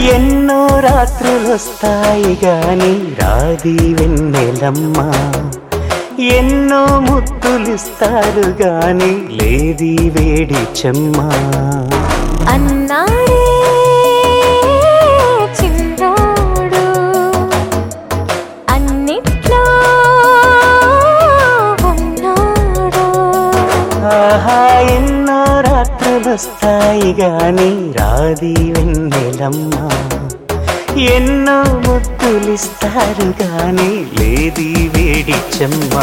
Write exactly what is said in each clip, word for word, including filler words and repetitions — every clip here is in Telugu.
ఎన్నో రాత్రులొస్తాయి గాని రాది వెన్నెలమ్మ, ఎన్నో ముద్దులిస్తారు గాని లేది వేడి చెమ్మ. అన్నాడే చిన్నోడు అన్నిట్లో ఉన్నాడు. ఆహా ఎన్నో రాత్రులొస్తాయి గాని రాది వెన్నెలమ్మ, ఎన్నో ముద్దులిస్తారు గాని లేది వేడి చెమ్మ.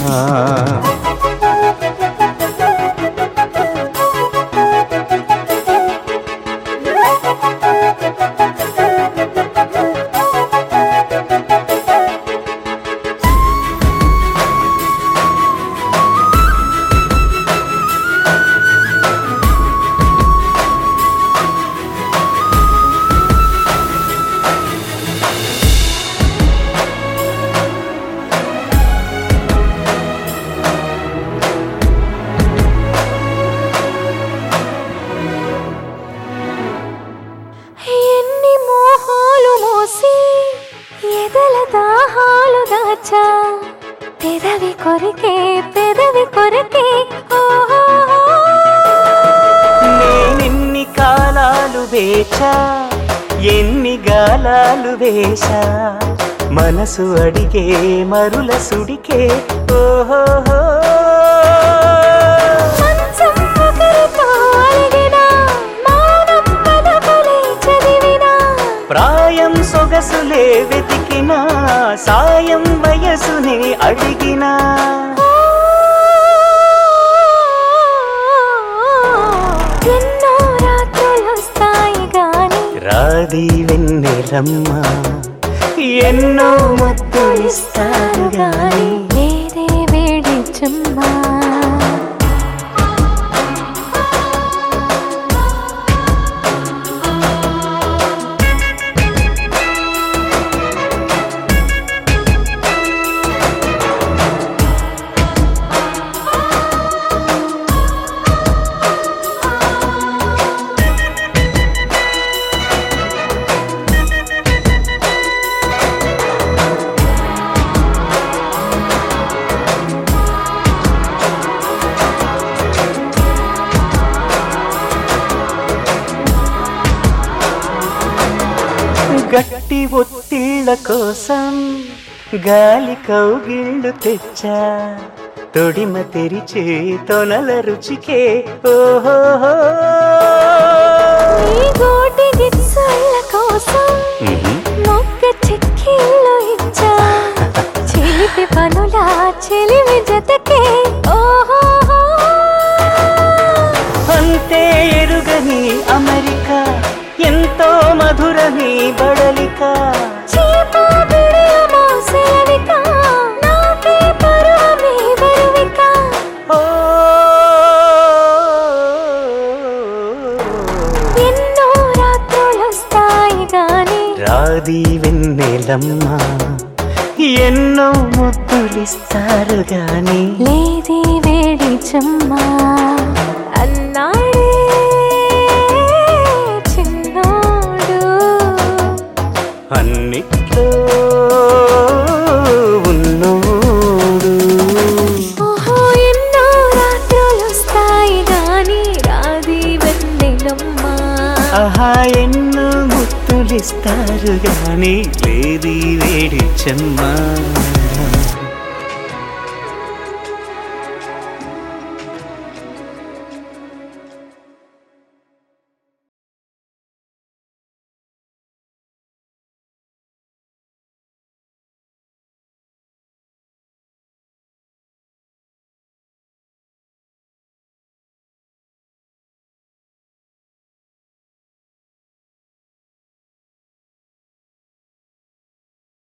ఎన్ని మోహాలు మోసి ఎదల దాహాలు దాచా, పెదవి కొరికే పెదవి కొరికే ఓహో. నేనెన్ని కాలాలు వేచా, ఎన్ని గాలాలు వేశా, మనసు అడిగే మరుల సుడికే ఓహో. మంచం ఒకరితో అలిగినా, మౌనం పదములే చదివినా, ప్రాయం సొగసులే వెతికినా, సాయం వయసునే అడిగినా. ఎన్నో రాత్రులొస్తాయి గాని రాది వెన్నెలమ్మ, ఎన్నో ముద్దులిస్తారు గాని లేదే వేడి చెమ్మ. గట్టి ఒత్తిళ్ళ కోసం గాలి కౌగిళ్ళు తెచ్చా, తొడిమ తెరిచే తొనల రుచికే ఓహో. ఈ గోటి గిచ్చుళ్ళ కోసం మొక్క చిక్కిళ్ళు ఇచ్చా, చిలిపి పనుల చెలిమి జతకే ఓహో. అంతే ఎరుగని అమెరికా, ఎంతో మధురని బడలిక. చీపా బిడియమో సెలవిక, నాకే పరువమే బరువిక. ఓ ఎన్నో రాత్రులొస్తాయి గాని రాది వెన్నెలమ్మ, ఎన్నో ముద్దులిస్తారు గాని లేది వేడి చెమ్మ. అన్నాడే చిన్నోడు అన్నిట్లో ఉన్నోడు. ఓహో ఎన్నో రాత్రులొస్తాయి గాని రాది వెన్నెలమ్మ. ఆహా ఎన్నో ముద్దులిస్తారు గాని లేది వేడి చెమ్మ.